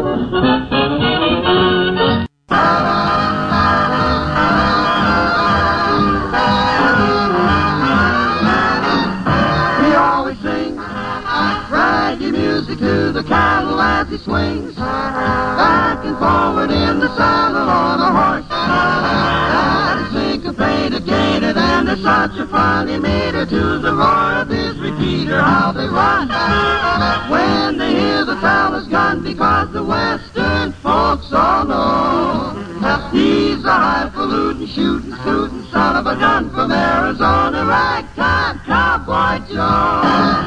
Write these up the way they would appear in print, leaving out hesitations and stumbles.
He always sings raggy music to the cattle as he swings back and forward in the saddle on a horse that is syncopated, gated, and there's such a funny meter to the roar of his repeater. How they run when they hear the fella's gun, because the western folks all know he's a highfalutin, shooting, scooting son of a gun from Arizona, ragtime cowboy Joe.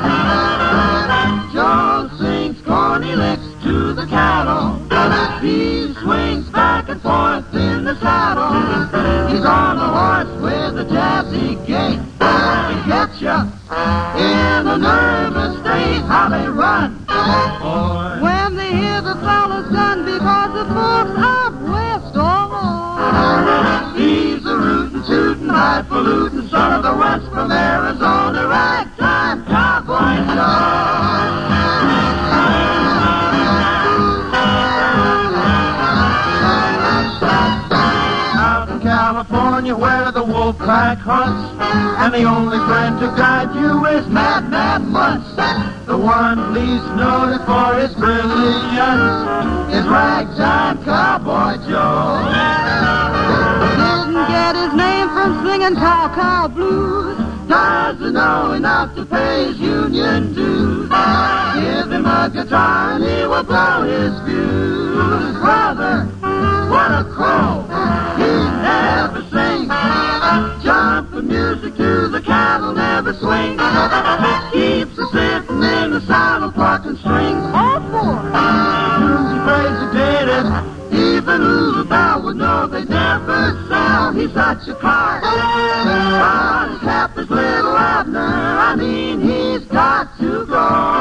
Joe sings corny licks to the cattle. He swings back and forth in the saddle. He's on a horse with a jazzy gait. He gets ya in a nervous state. How they run when they hear the fella's gun, because the folks out west all know he's a rootin', tootin', highfalutin' son of the west from Arizona, ragtime cowboy Joe. California, where the wolf pack hunts, and the only friend to guide you is Mad Mad Muntz. The one least noted for his brilliance is ragtime cowboy Joe. Didn't get his name from singing cow blues. Doesn't know enough to pay his union dues. Give him a guitar and he will blow his fuse. Brother, what a crow! He never sings. Jumping music to the cattle never swings. Keeps us sitting in the saddle plucking strings. All four. Tunes and phrases did it. Even Lulu Bell would know they never sell. He's such a card. On his cap is little Abner. I mean, he's got to go.